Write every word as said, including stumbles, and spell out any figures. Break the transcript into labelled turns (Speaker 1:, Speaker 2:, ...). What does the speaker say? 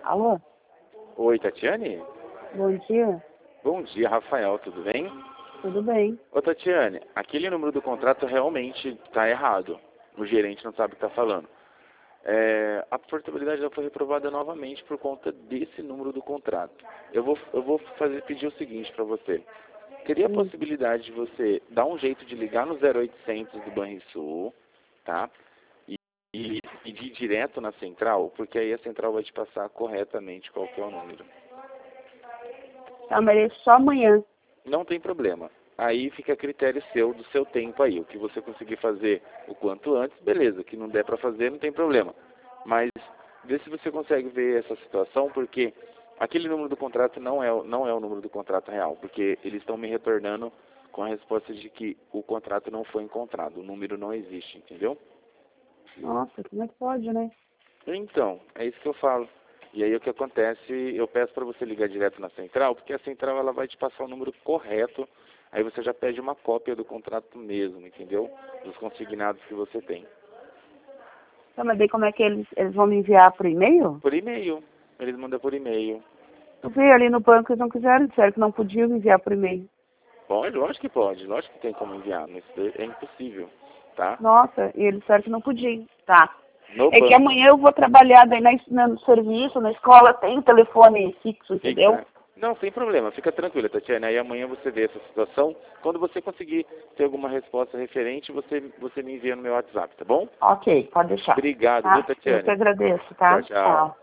Speaker 1: Alô?
Speaker 2: Oi, Tatiane?
Speaker 1: Bom dia.
Speaker 2: Bom dia, Rafael, tudo bem?
Speaker 1: Tudo bem?
Speaker 2: Ô, Tatiane, aquele número do contrato realmente está errado. O gerente não sabe o que está falando. É, a portabilidade já foi reprovada novamente por conta desse número do contrato. Eu vou, eu vou fazer, pedir o seguinte para você. Teria a
Speaker 1: Hum.
Speaker 2: possibilidade de você dar um jeito de ligar no zero oitocentos do Banrisul, tá? E, e pedir direto na central, porque aí a central vai te passar corretamente qual que é o número.
Speaker 1: Tá, mas é só amanhã.
Speaker 2: Não tem problema. Aí fica a critério seu, do seu tempo aí. O que você conseguir fazer o quanto antes, beleza. O que não der para fazer, não tem problema. Mas vê se você consegue ver essa situação, porque aquele número do contrato não é, o- não é o número do contrato real. Porque eles estão me retornando com a resposta de que o contrato não foi encontrado. O número não existe, entendeu?
Speaker 1: Nossa, como é que pode, né?
Speaker 2: Então, é isso que eu falo. E aí o que acontece, eu peço para você ligar direto na central, porque a central ela vai te passar o número correto, aí você já pede uma cópia do contrato mesmo, entendeu? Dos consignados que você tem.
Speaker 1: Tá, mas daí como é que eles, eles vão me enviar por e-mail?
Speaker 2: Por e-mail. Eles mandam por e-mail.
Speaker 1: Eu vi ali no banco, eles não quiseram, disseram que não podiam me enviar por e-mail.
Speaker 2: Pode, lógico que pode, lógico que tem como enviar, mas é impossível, tá?
Speaker 1: Nossa, e eles disseram que não podiam. Tá.
Speaker 2: No
Speaker 1: É que
Speaker 2: banco.
Speaker 1: amanhã eu vou trabalhar daí na, na- no serviço, na escola, tem telefone fixo, entendeu?
Speaker 2: Fica... Não, sem problema, fica tranquila, Tatiana. Aí amanhã você vê essa situação. Quando você conseguir ter alguma resposta referente, você, você me envia no meu WhatsApp, tá bom?
Speaker 1: Ok, pode deixar.
Speaker 2: Obrigado, viu,
Speaker 1: Tá? Eu que
Speaker 2: Tatiane?
Speaker 1: agradeço, tá?
Speaker 2: Tchau, tchau.